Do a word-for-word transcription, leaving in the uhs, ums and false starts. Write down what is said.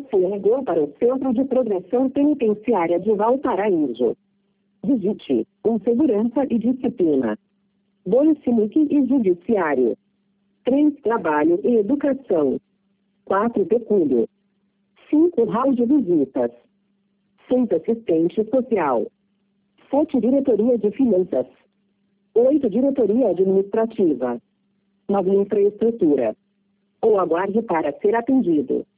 telefone Gol para o Centro de Progressão Penitenciária de Valparaíso. Digite um Segurança e Disciplina. dois Sinuque e Judiciário. três Trabalho e Educação. quatro Pecúlio. cinco Hall de Visitas. seis Assistente Social. sete Diretoria de Finanças. oito Diretoria Administrativa. nove Infraestrutura. Ou aguarde para ser atendido.